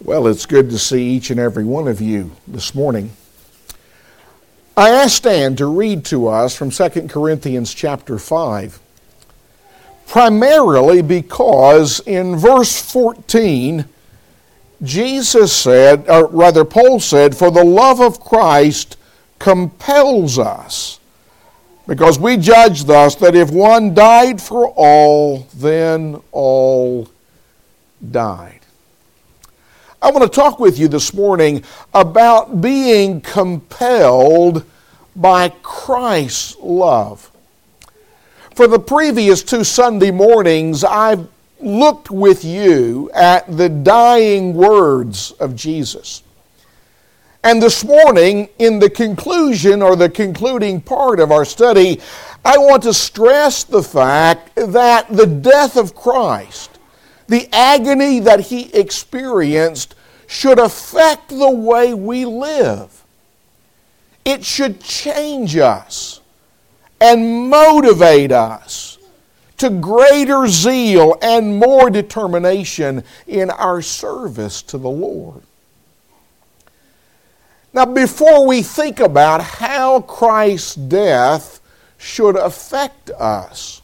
Well, it's good to see each and every one of you this morning. I asked Stan to read to us from 2 Corinthians chapter 5, primarily because in verse 14, Jesus said, or rather Paul said, "For the love of Christ compels us, because we judge thus that if one died for all, then all died." I want to talk with you this morning about being compelled by Christ's love. For the previous 2 Sunday mornings, I've looked with you at the dying words of Jesus. And this morning, in the conclusion or the concluding part of our study, I want to stress the fact that the death of Christ, the agony that He experienced, should affect the way we live. It should change us and motivate us to greater zeal and more determination in our service to the Lord. Now, before we think about how Christ's death should affect us,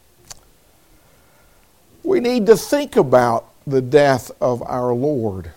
we need to think about the death of our Lord.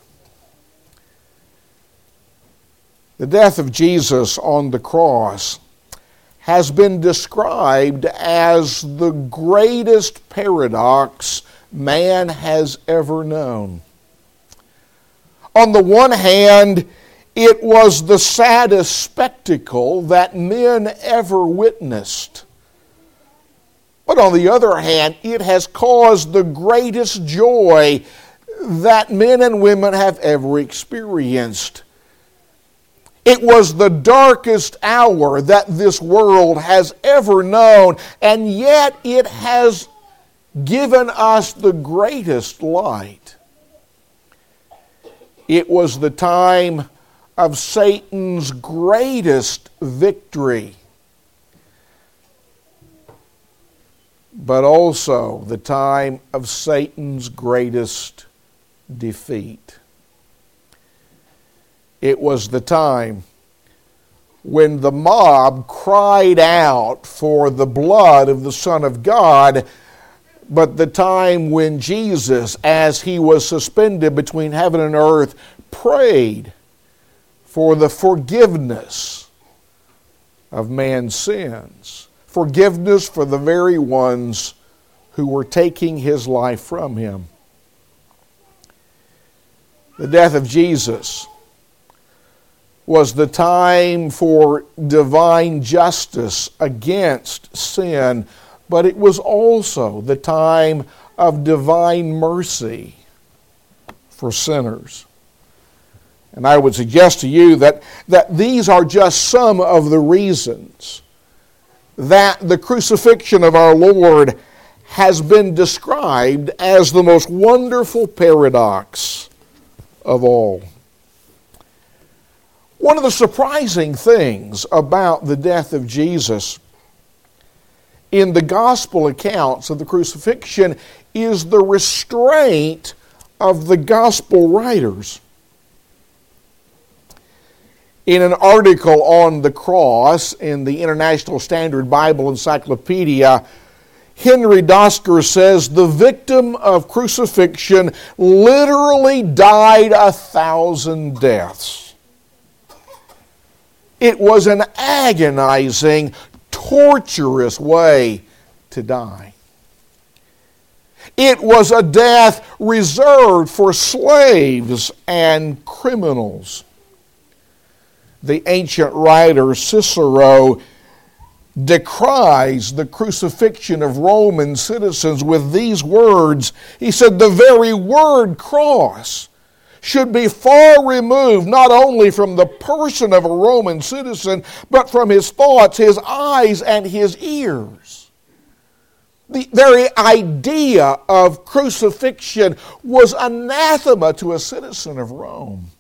The death of Jesus on the cross has been described as the greatest paradox man has ever known. On the one hand, it was the saddest spectacle that men ever witnessed. But on the other hand, it has caused the greatest joy that men and women have ever experienced. It was the darkest hour that this world has ever known, and yet it has given us the greatest light. It was the time of Satan's greatest victory, but also the time of Satan's greatest defeat. It was the time when the mob cried out for the blood of the Son of God, but the time when Jesus, as He was suspended between heaven and earth, prayed for the forgiveness of man's sins, forgiveness for the very ones who were taking His life from Him. The death of Jesus was the time for divine justice against sin, but it was also the time of divine mercy for sinners. And I would suggest to you that these are just some of the reasons that the crucifixion of our Lord has been described as the most wonderful paradox of all. One of the surprising things about the death of Jesus in the gospel accounts of the crucifixion is the restraint of the gospel writers. In an article on the cross in the International Standard Bible Encyclopedia, Henry Dosker says the victim of crucifixion literally died 1,000 deaths. It was an agonizing, torturous way to die. It was a death reserved for slaves and criminals. The ancient writer Cicero decries the crucifixion of Roman citizens with these words. He said, "The very word cross should be far removed not only from the person of a Roman citizen, but from his thoughts, his eyes, and his ears." The very idea of crucifixion was anathema to a citizen of Rome.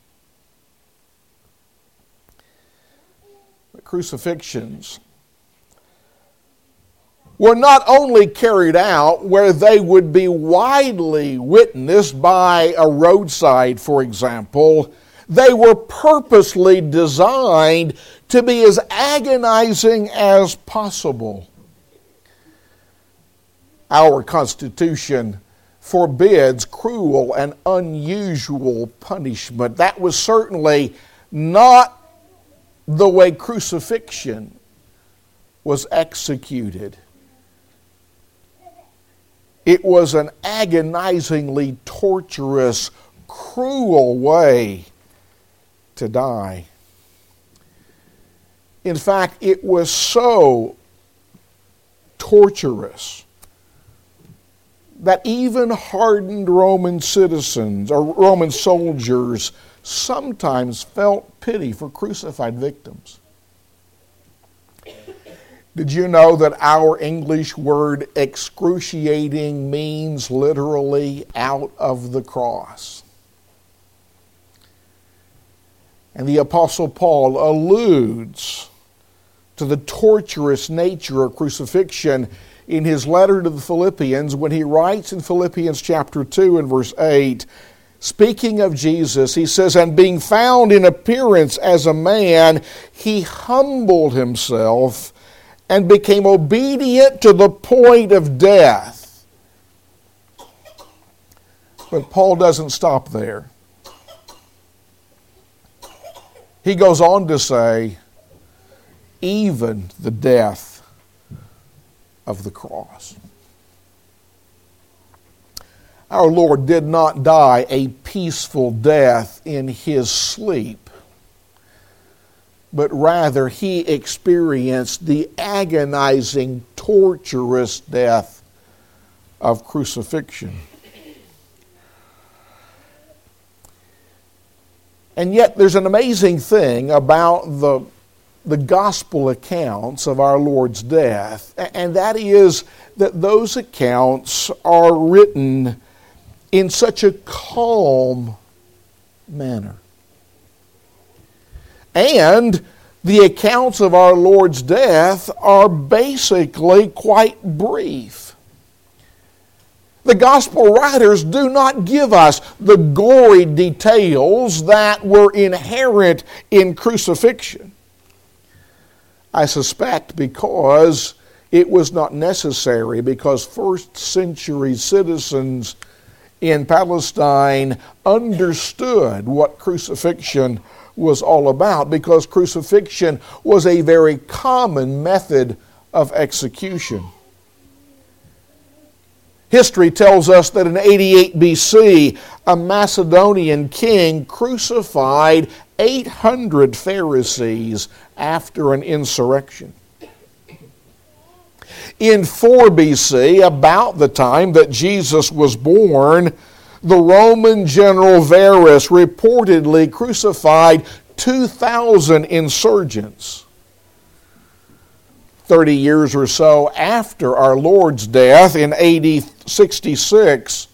But crucifixions were not only carried out where they would be widely witnessed by a roadside, for example, they were purposely designed to be as agonizing as possible. Our Constitution forbids cruel and unusual punishment. That was certainly not the way crucifixion was executed. It was an agonizingly torturous, cruel way to die. In fact, it was so torturous that even hardened Roman citizens or Roman soldiers sometimes felt pity for crucified victims. Did you know that our English word excruciating means literally out of the cross? And the Apostle Paul alludes to the torturous nature of crucifixion in his letter to the Philippians when he writes in Philippians chapter 2 and verse 8, speaking of Jesus, he says, "And being found in appearance as a man, he humbled himself and became obedient to the point of death." But Paul doesn't stop there. He goes on to say, even the death of the cross. Our Lord did not die a peaceful death in his sleep, but rather he experienced the agonizing, torturous death of crucifixion. And yet there's an amazing thing about the gospel accounts of our Lord's death, and that is that those accounts are written in such a calm manner. And the accounts of our Lord's death are basically quite brief. The gospel writers do not give us the gory details that were inherent in crucifixion. I suspect because it was not necessary, because first century citizens in Palestine understood what crucifixion was all about, because crucifixion was a very common method of execution. History tells us that in 88 BC, a Macedonian king crucified 800 Pharisees after an insurrection. In 4 BC, about the time that Jesus was born, the Roman general Varus reportedly crucified 2,000 insurgents. 30 years or so after our Lord's death in AD 66,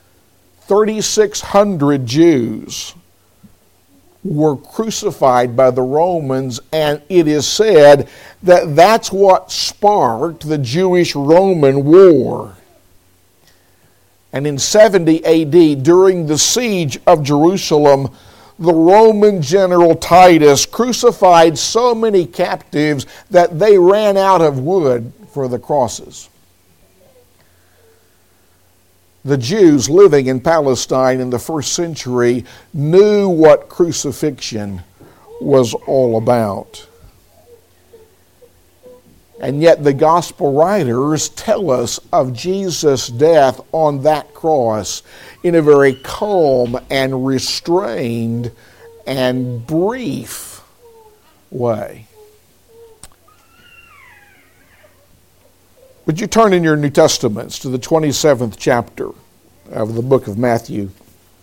3,600 Jews were crucified by the Romans, and it is said that that's what sparked the Jewish-Roman War. And in 70 AD, during the siege of Jerusalem, the Roman general Titus crucified so many captives that they ran out of wood for the crosses. The Jews living in Palestine in the first century knew what crucifixion was all about. And yet the gospel writers tell us of Jesus' death on that cross in a very calm and restrained and brief way. Would you turn in your New Testaments to the 27th chapter of the book of Matthew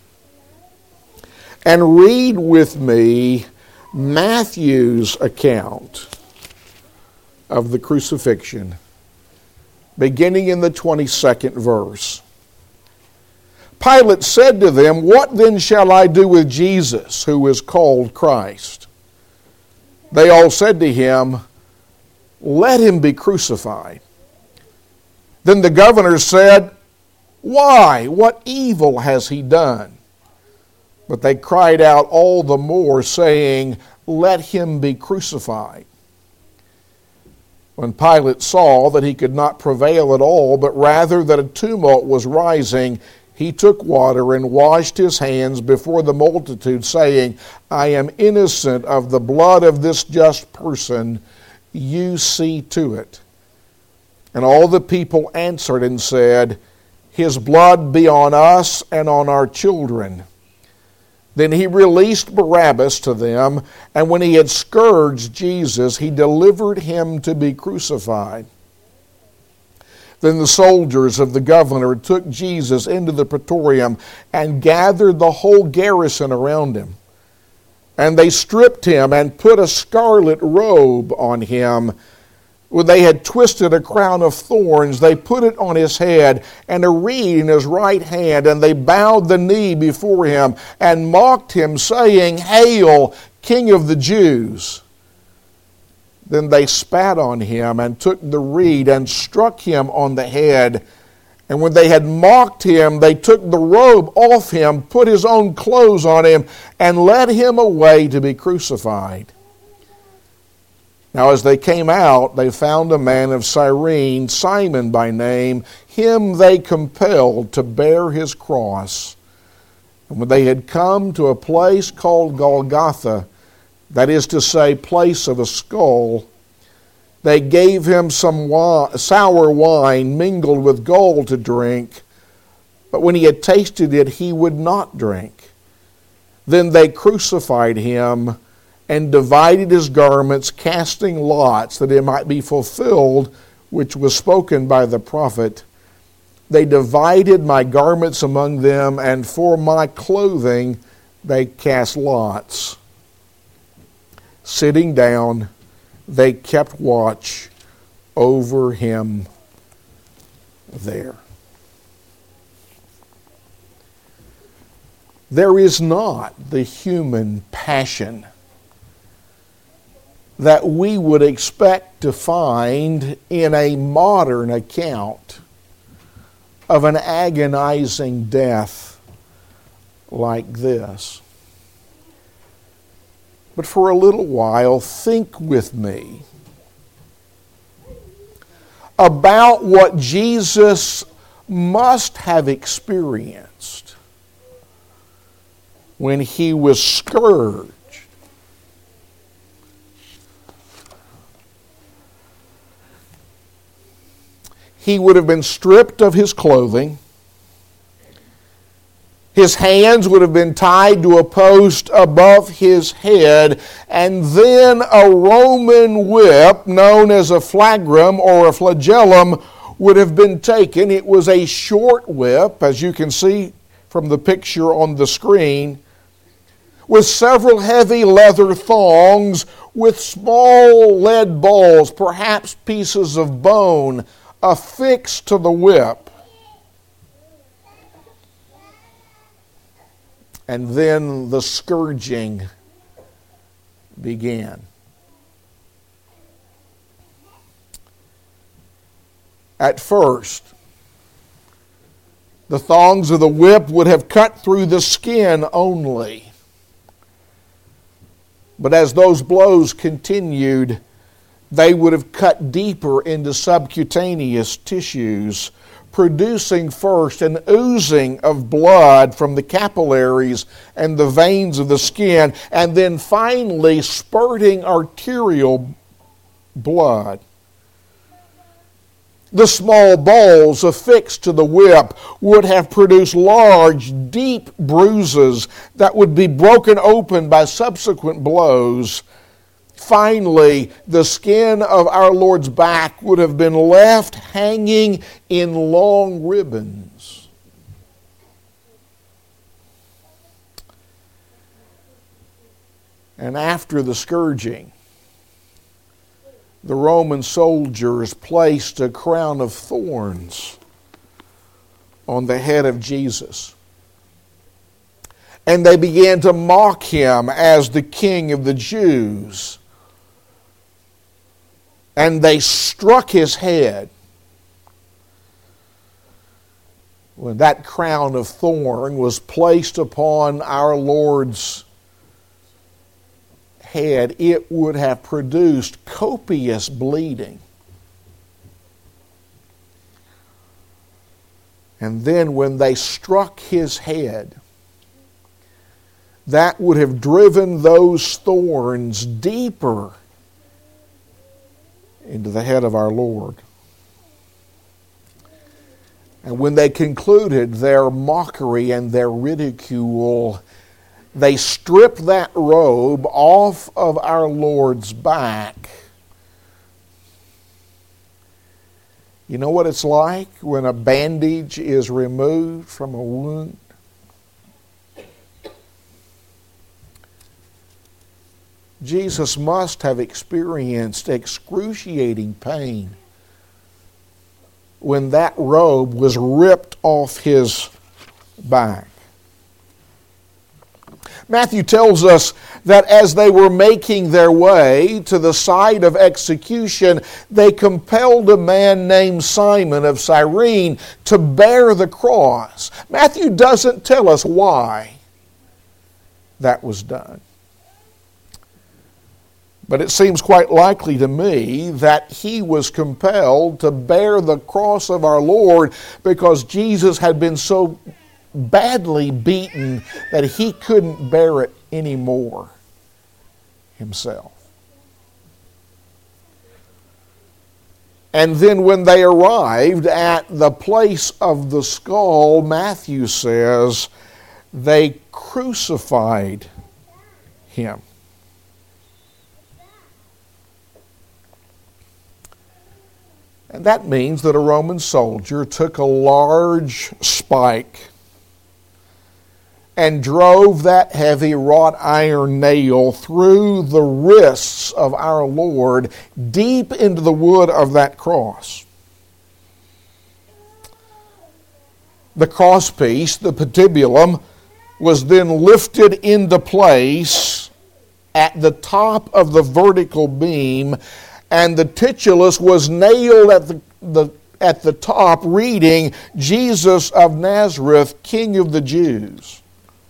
and read with me Matthew's account of the crucifixion, beginning in the 22nd verse. Pilate said to them, "What then shall I do with Jesus, who is called Christ?" They all said to him, "Let him be crucified." Then the governor said, "Why? What evil has he done?" But they cried out all the more, saying, "Let him be crucified." When Pilate saw that he could not prevail at all, but rather that a tumult was rising, he took water and washed his hands before the multitude, saying, "I am innocent of the blood of this just person. You see to it." And all the people answered and said, "His blood be on us and on our children." Then he released Barabbas to them, and when he had scourged Jesus, he delivered him to be crucified. Then the soldiers of the governor took Jesus into the praetorium and gathered the whole garrison around him. And they stripped him and put a scarlet robe on him. When they had twisted a crown of thorns, they put it on his head, and a reed in his right hand, and they bowed the knee before him and mocked him, saying, "Hail, King of the Jews!" Then they spat on him and took the reed and struck him on the head. And when they had mocked him, they took the robe off him, put his own clothes on him, and led him away to be crucified. Now as they came out, they found a man of Cyrene, Simon by name. Him they compelled to bear his cross. And when they had come to a place called Golgotha, that is to say, place of a skull, they gave him some sour wine mingled with gall to drink. But when he had tasted it, he would not drink. Then they crucified him and divided his garments, casting lots, that it might be fulfilled, which was spoken by the prophet. They divided my garments among them, and for my clothing they cast lots. Sitting down, they kept watch over him there. There is not the human passion that we would expect to find in a modern account of an agonizing death like this. But for a little while, think with me about what Jesus must have experienced when he was scourged. He would have been stripped of his clothing. His hands would have been tied to a post above his head, and then a Roman whip known as a flagrum or a flagellum would have been taken. It was a short whip, as you can see from the picture on the screen, with several heavy leather thongs with small lead balls, perhaps pieces of bone, affixed to the whip. And then the scourging began. At first, the thongs of the whip would have cut through the skin only. But as those blows continued, they would have cut deeper into subcutaneous tissues, producing first an oozing of blood from the capillaries and the veins of the skin, and then finally spurting arterial blood. The small balls affixed to the whip would have produced large, deep bruises that would be broken open by subsequent blows. Finally, the skin of our Lord's back would have been left hanging in long ribbons. And after the scourging, the Roman soldiers placed a crown of thorns on the head of Jesus. And they began to mock him as the King of the Jews. And they struck his head. when that crown of thorn was placed upon our Lord's head, it would have produced copious bleeding. And then when they struck his head, that would have driven those thorns deeper into the head of our Lord. And when they concluded their mockery and their ridicule, they stripped that robe off of our Lord's back. You know what it's like when a bandage is removed from a wound? Jesus must have experienced excruciating pain when that robe was ripped off his back. Matthew tells us that as they were making their way to the site of execution, they compelled a man named Simon of Cyrene to bear the cross. Matthew doesn't tell us why that was done. But it seems quite likely to me that he was compelled to bear the cross of our Lord because Jesus had been so badly beaten that he couldn't bear it anymore himself. And then when they arrived at the place of the skull, Matthew says, they crucified him. And that means that a Roman soldier took a large spike and drove that heavy wrought iron nail through the wrists of our Lord deep into the wood of that cross. The crosspiece, the patibulum, was then lifted into place at the top of the vertical beam, and the titulus was nailed at the top, reading, Jesus of Nazareth, King of the Jews.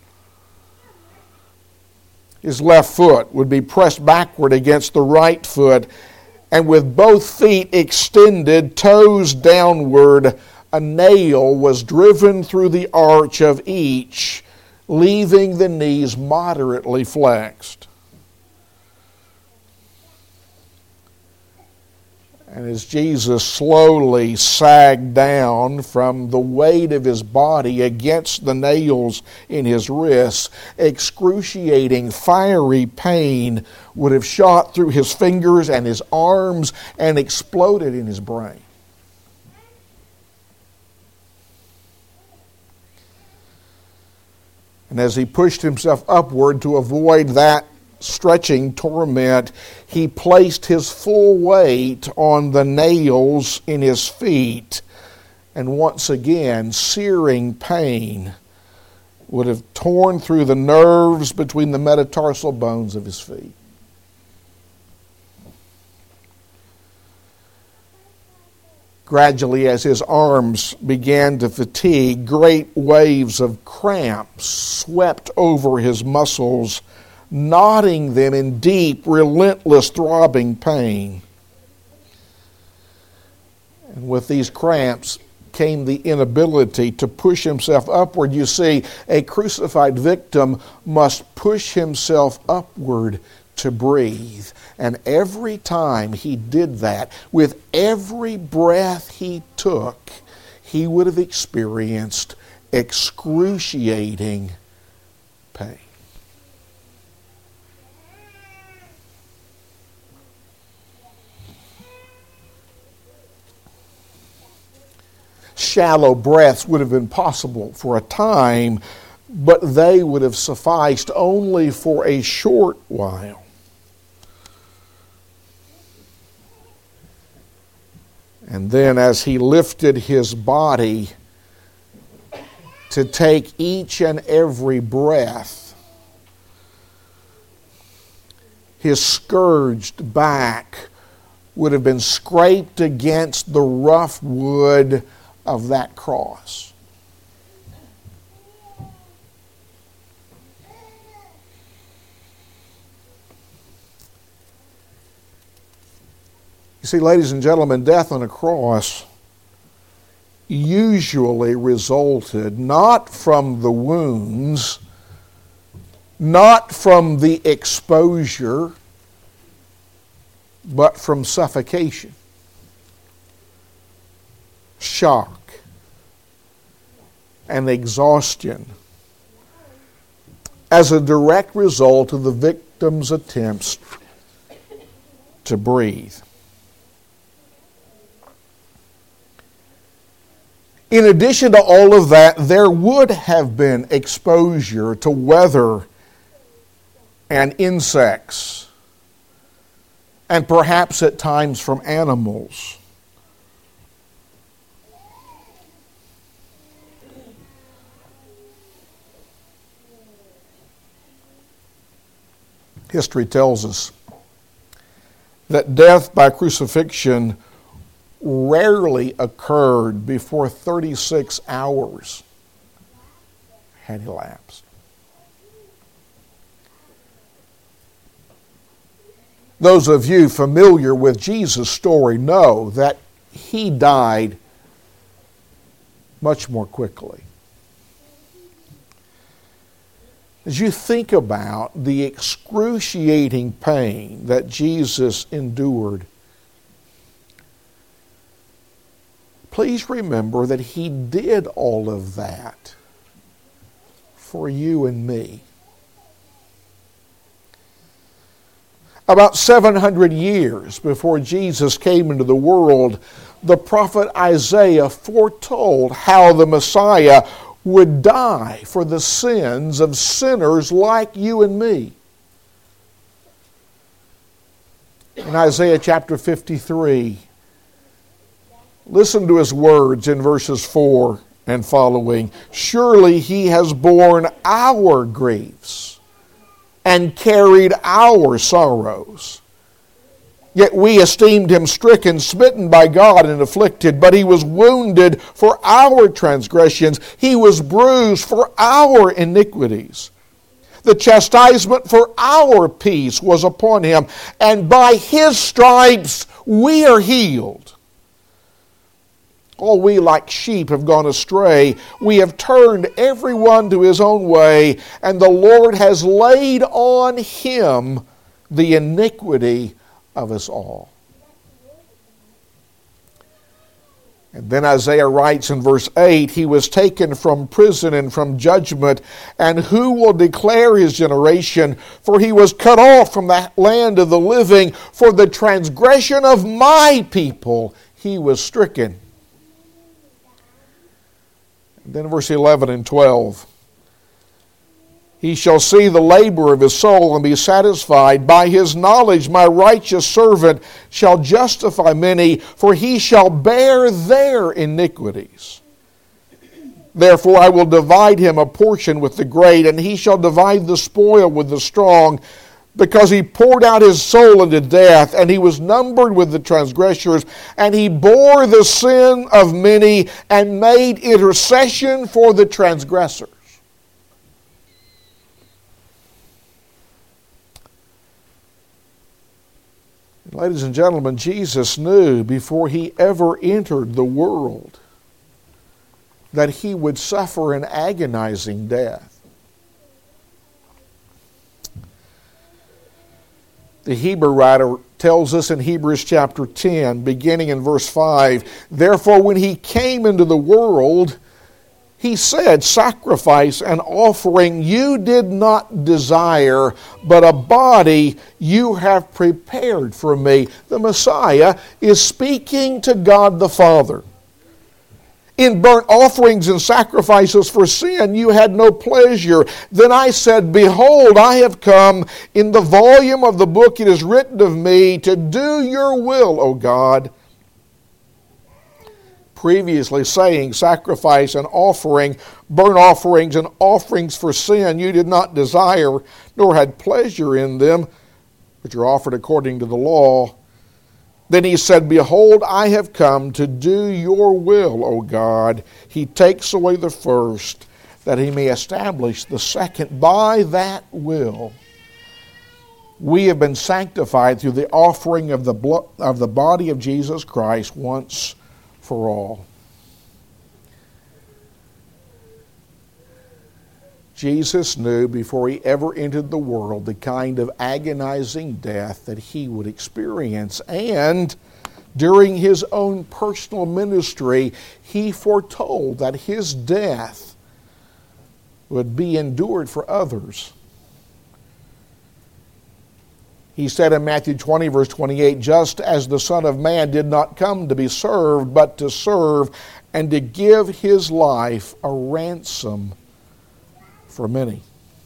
His left foot would be pressed backward against the right foot, and with both feet extended, toes downward, a nail was driven through the arch of each, leaving the knees moderately flexed. And as Jesus slowly sagged down from the weight of his body against the nails in his wrists, excruciating, fiery pain would have shot through his fingers and his arms and exploded in his brain. And as he pushed himself upward to avoid that stretching torment, he placed his full weight on the nails in his feet, and once again, searing pain would have torn through the nerves between the metatarsal bones of his feet. Gradually, as his arms began to fatigue, great waves of cramps swept over his muscles, knotting them in deep, relentless, throbbing pain. And with these cramps came the inability to push himself upward. You see, a crucified victim must push himself upward to breathe. And every time he did that, with every breath he took, he would have experienced excruciating pain. Shallow breaths would have been possible for a time, but they would have sufficed only for a short while. And then as he lifted his body to take each and every breath, his scourged back would have been scraped against the rough wood of that cross. You see, ladies and gentlemen, death on a cross usually resulted not from the wounds, not from the exposure, but from suffocation, shock, and exhaustion as a direct result of the victim's attempts to breathe. In addition to all of that, there would have been exposure to weather and insects, and perhaps at times from animals. History tells us that death by crucifixion rarely occurred before 36 hours had elapsed. Those of you familiar with Jesus' story know that he died much more quickly. As you think about the excruciating pain that Jesus endured, please remember that he did all of that for you and me. About 700 years before Jesus came into the world, the prophet Isaiah foretold how the Messiah would die for the sins of sinners like you and me. In Isaiah chapter 53, listen to his words in verses 4 and following. Surely he has borne our griefs and carried our sorrows. Yet we esteemed him stricken, smitten by God, and afflicted. But he was wounded for our transgressions. He was bruised for our iniquities. The chastisement for our peace was upon him, and by his stripes we are healed. All we like sheep have gone astray. We have turned everyone to his own way, and the Lord has laid on him the iniquity of us all. And then Isaiah writes in verse 8, he was taken from prison and from judgment, and who will declare his generation? For he was cut off from the land of the living. For the transgression of my people he was stricken. And then verse 11 and 12. He shall see the labor of his soul and be satisfied. By his knowledge my righteous servant shall justify many, for he shall bear their iniquities. Therefore I will divide him a portion with the great, and he shall divide the spoil with the strong, because he poured out his soul unto death, and he was numbered with the transgressors, and he bore the sin of many, and made intercession for the transgressors. Ladies and gentlemen, Jesus knew before he ever entered the world that he would suffer an agonizing death. The Hebrew writer tells us in Hebrews chapter 10, beginning in verse 5, therefore when he came into the world, he said, sacrifice and offering you did not desire, but a body you have prepared for me. The Messiah is speaking to God the Father. In burnt offerings and sacrifices for sin you had no pleasure. Then I said, behold, I have come. In the volume of the book it is written of me to do your will, O God. Previously saying, sacrifice and offering, burnt offerings and offerings for sin you did not desire, nor had pleasure in them, which are offered according to the law. Then he said, behold, I have come to do your will, O God. He takes away the first, that he may establish the second. By that will we have been sanctified through the offering of the body of Jesus Christ once for all. Jesus knew before he ever entered the world the kind of agonizing death that he would experience. And during his own personal ministry, he foretold that his death would be endured for others. He said in Matthew 20, verse 28, "Just as the Son of Man did not come to be served, but to serve, and to give his life a ransom for many."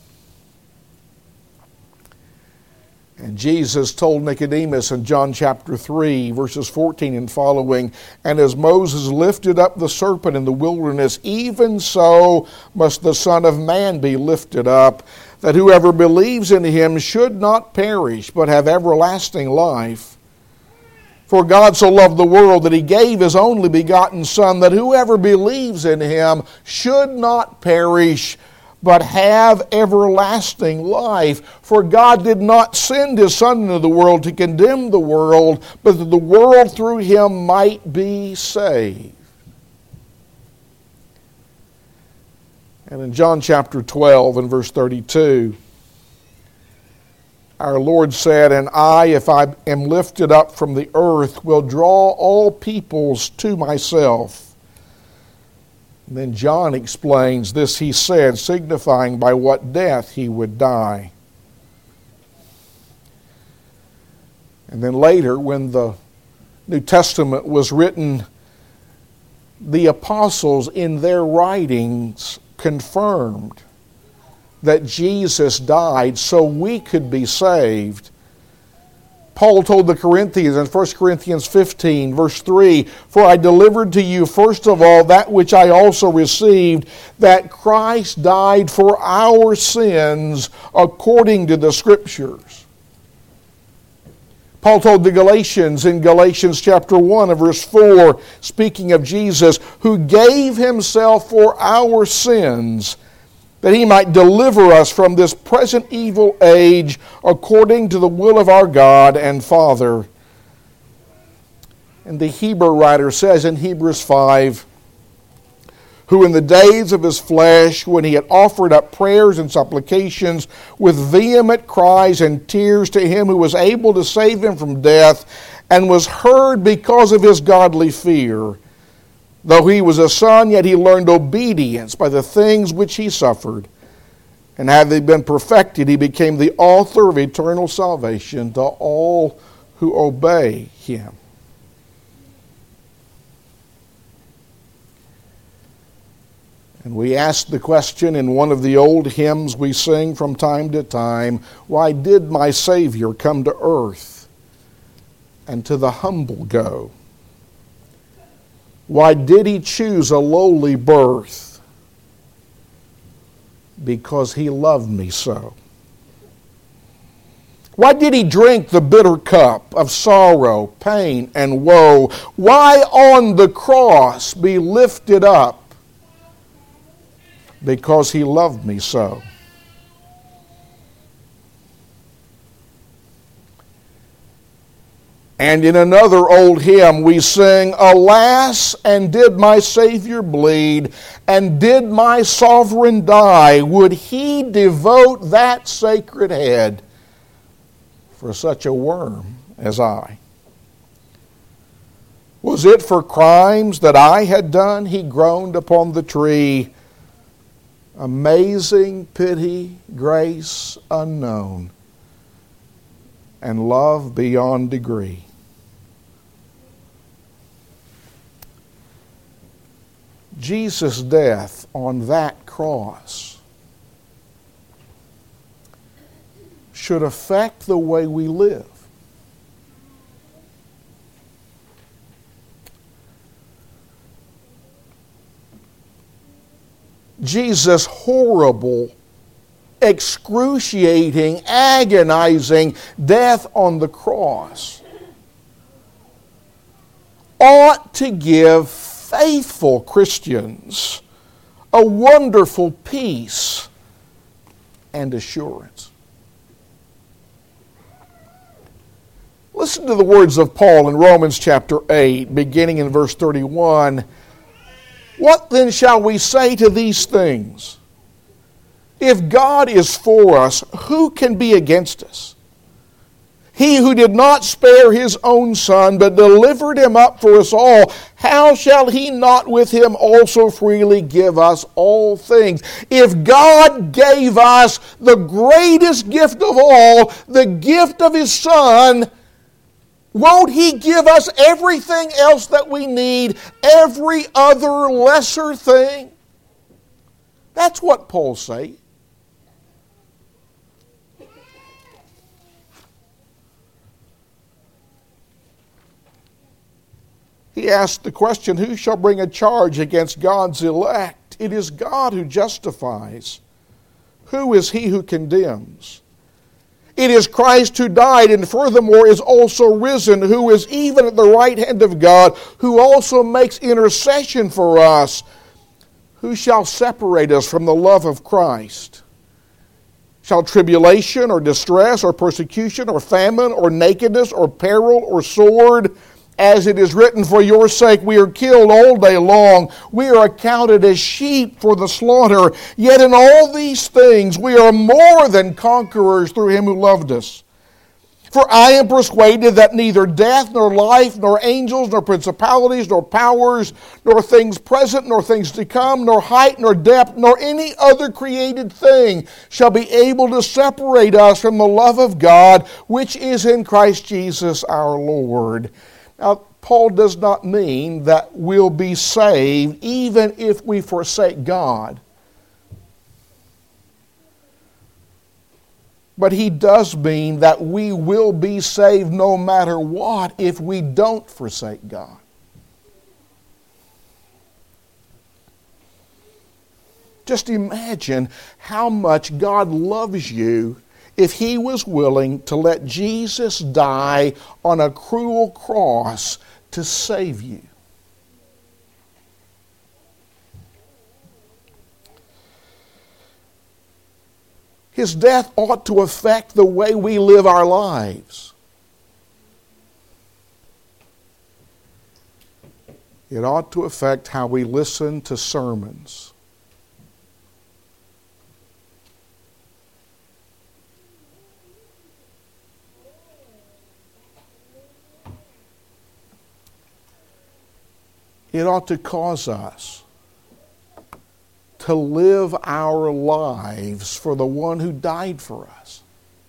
And Jesus told Nicodemus in John chapter 3, verses 14 and following, "And as Moses lifted up the serpent in the wilderness, even so must the Son of Man be lifted up, that whoever believes in him should not perish, but have everlasting life. For God so loved the world that he gave his only begotten Son, that whoever believes in him should not perish, but have everlasting life. For God did not send his Son into the world to condemn the world, but that the world through him might be saved." And in John chapter 12 and verse 32, our Lord said, "And I, if I am lifted up from the earth, will draw all peoples to myself." And then John explains this, he said, signifying by what death he would die. And then later, when the New Testament was written, the apostles in their writings confirmed that Jesus died so we could be saved. Paul told the Corinthians in 1 Corinthians 15, verse 3, "For I delivered to you first of all that which I also received, that Christ died for our sins according to the Scriptures." Paul told the Galatians in Galatians chapter 1 and verse 4, speaking of Jesus, "Who gave himself for our sins, that he might deliver us from this present evil age, according to the will of our God and Father." And the Hebrew writer says in Hebrews 5, "Who in the days of his flesh, when he had offered up prayers and supplications with vehement cries and tears to him who was able to save him from death, and was heard because of his godly fear. Though he was a son, yet he learned obedience by the things which he suffered. And having been perfected, he became the author of eternal salvation to all who obey him." And we ask the question in one of the old hymns we sing from time to time, why did my Savior come to earth and to the humble go? Why did he choose a lowly birth? Because he loved me so. Why did he drink the bitter cup of sorrow, pain, and woe? Why on the cross be lifted up? Because he loved me so. And in another old hymn we sing, "Alas, and did my Savior bleed, and did my sovereign die, would he devote that sacred head for such a worm as I? Was it for crimes that I had done he groaned upon the tree? Amazing pity, grace unknown, and love beyond degree." Jesus' death on that cross should affect the way we live. Jesus' horrible, excruciating, agonizing death on the cross ought to give faithful Christians a wonderful peace and assurance. Listen to the words of Paul in Romans chapter 8, beginning in verse 31. What then shall we say to these things? If God is for us, who can be against us? He who did not spare his own Son, but delivered him up for us all, how shall he not with him also freely give us all things? If God gave us the greatest gift of all, the gift of his Son, won't he give us everything else that we need, every other lesser thing? That's what Paul's saying. He asked the question, who shall bring a charge against God's elect? It is God who justifies. Who is he who condemns? It is Christ who died and furthermore is also risen, who is even at the right hand of God, who also makes intercession for us. Who shall separate us from the love of Christ? Shall tribulation or distress or persecution or famine or nakedness or peril or sword? As it is written, for your sake we are killed all day long. We are accounted as sheep for the slaughter. Yet in all these things we are more than conquerors through him who loved us. For I am persuaded that neither death, nor life, nor angels, nor principalities, nor powers, nor things present, nor things to come, nor height, nor depth, nor any other created thing shall be able to separate us from the love of God, which is in Christ Jesus our Lord. Now, Paul does not mean that we'll be saved even if we forsake God. But he does mean that we will be saved no matter what if we don't forsake God. Just imagine how much God loves you if he was willing to let Jesus die on a cruel cross to save you. His death ought to affect the way we live our lives. It ought to affect how we listen to sermons. It ought to cause us to live our lives for the one who died for us.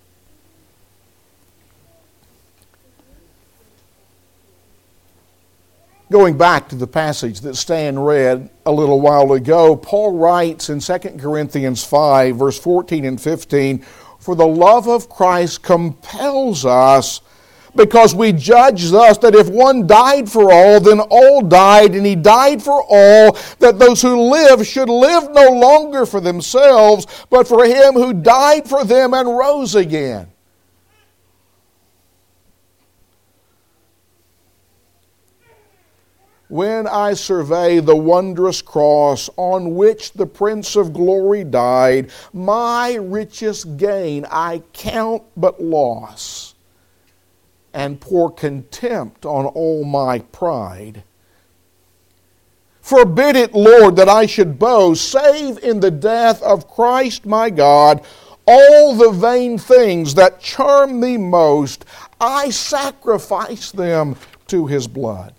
Going back to the passage that Stan read a little while ago, Paul writes in 2 Corinthians 5, verse 14 and 15, for the love of Christ compels us, because we judge thus that if one died for all, then all died, and he died for all, that those who live should live no longer for themselves, but for him who died for them and rose again. When I survey the wondrous cross on which the Prince of Glory died, my richest gain I count but loss, and pour contempt on all my pride. Forbid it, Lord, that I should boast, save in the death of Christ my God. All the vain things that charm thee most, I sacrifice them to his blood.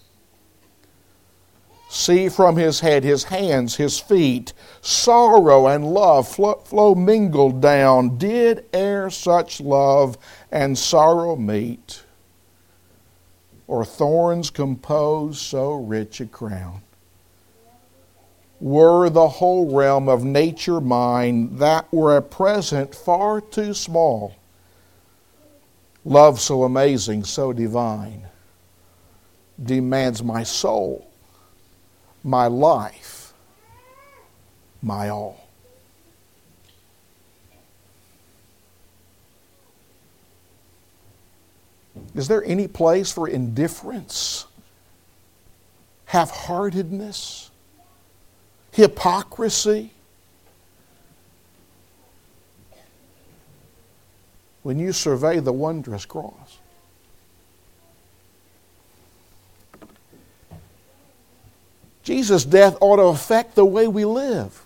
See from his head, his hands, his feet, sorrow and love flow mingled down. Did e'er such love and sorrow meet, or thorns compose so rich a crown? Were the whole realm of nature mine, that were at present far too small. Love so amazing, so divine, demands my soul, my life, my all. Is there any place for indifference, half-heartedness, hypocrisy? When you survey the wondrous cross, Jesus' death ought to affect the way we live.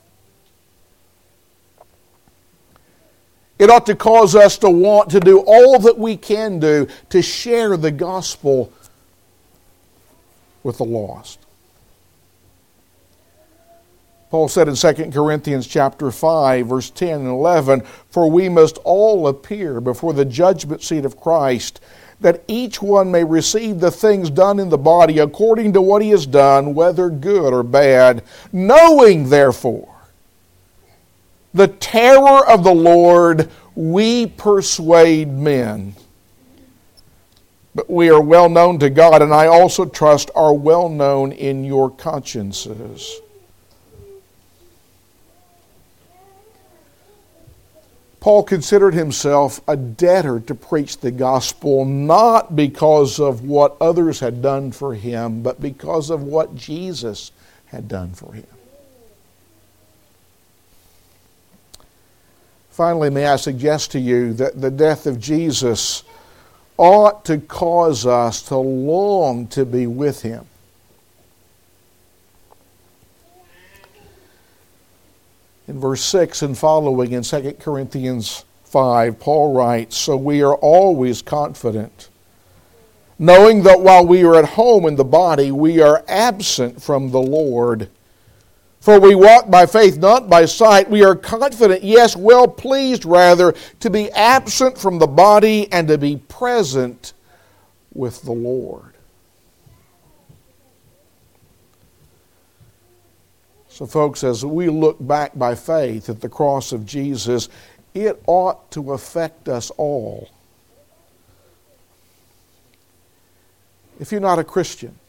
It ought to cause us to want to do all that we can do to share the gospel with the lost. Paul said in 2 Corinthians chapter 5, verse 10 and 11, "For we must all appear before the judgment seat of Christ, that each one may receive the things done in the body according to what he has done, whether good or bad. Knowing, therefore, the terror of the Lord, we persuade men. But we are well known to God, and I also trust are well known in your consciences." Paul considered himself a debtor to preach the gospel, not because of what others had done for him, but because of what Jesus had done for him. Finally, may I suggest to you that the death of Jesus ought to cause us to long to be with him. In verse 6 and following in 2 Corinthians 5, Paul writes, "So we are always confident, knowing that while we are at home in the body, we are absent from the Lord. For we walk by faith, not by sight. We are confident, yes, well pleased rather, to be absent from the body and to be present with the Lord." So folks, as we look back by faith at the cross of Jesus, it ought to affect us all. If you're not a Christian,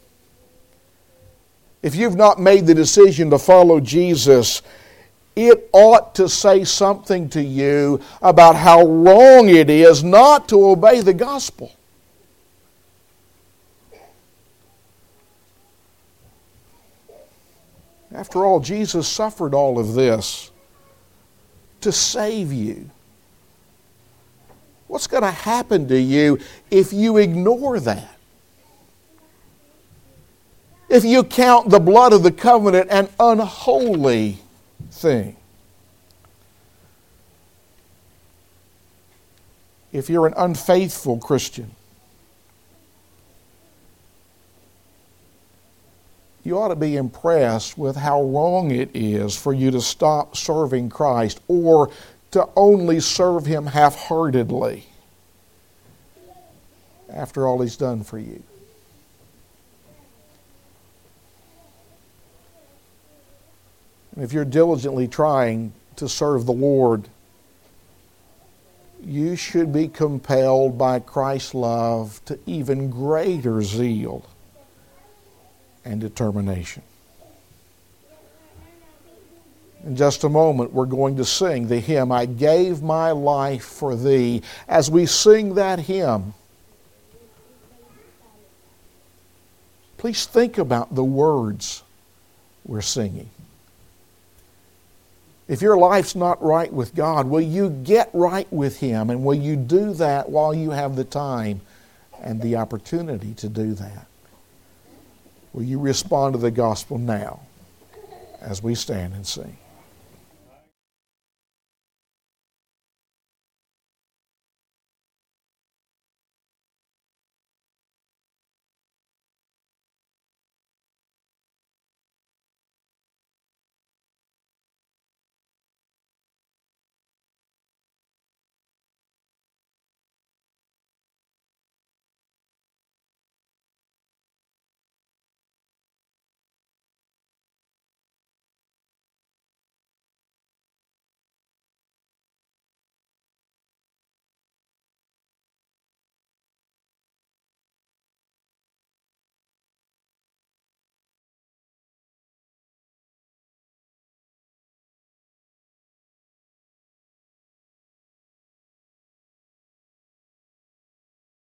if you've not made the decision to follow Jesus, it ought to say something to you about how wrong it is not to obey the gospel. After all, Jesus suffered all of this to save you. What's going to happen to you if you ignore that? If you count the blood of the covenant an unholy thing? If you're an unfaithful Christian, you ought to be impressed with how wrong it is for you to stop serving Christ or to only serve Him half-heartedly after all He's done for you. And if you're diligently trying to serve the Lord, you should be compelled by Christ's love to even greater zeal and determination. In just a moment, we're going to sing the hymn, "I Gave My Life for Thee." As we sing that hymn, please think about the words we're singing. If your life's not right with God, will you get right with Him? And will you do that while you have the time and the opportunity to do that? Will you respond to the gospel now as we stand and sing?